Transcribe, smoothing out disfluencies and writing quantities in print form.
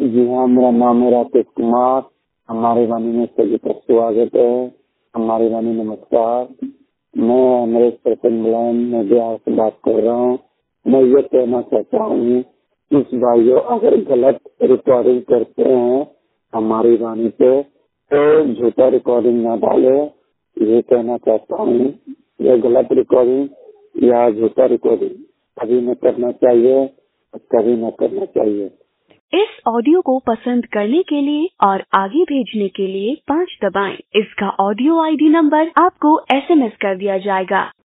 जी हाँ, मेरा नाम है राकेश कुमार। हमारे वाणी में सभी का स्वागत है। हमारे वाणी नमस्कार। मैं अमरेश प्रसन्न मैं बिहार से बात कर रहा हूँ। मैं ये कहना चाहता हूँ कि भाइयों अगर गलत रिकॉर्डिंग करते हैं हमारी वाणी पे तो झूठा रिकॉर्डिंग ना डाले। ये कहना चाहता हूँ ये गलत रिकॉर्डिंग या झूठा रिकॉर्डिंग कभी न करना चाहिए और कभी न करना चाहिए। इस ऑडियो को पसंद करने के लिए और आगे भेजने के लिए 5 दबाएं। इसका ऑडियो आईडी नंबर आपको SMS कर दिया जाएगा।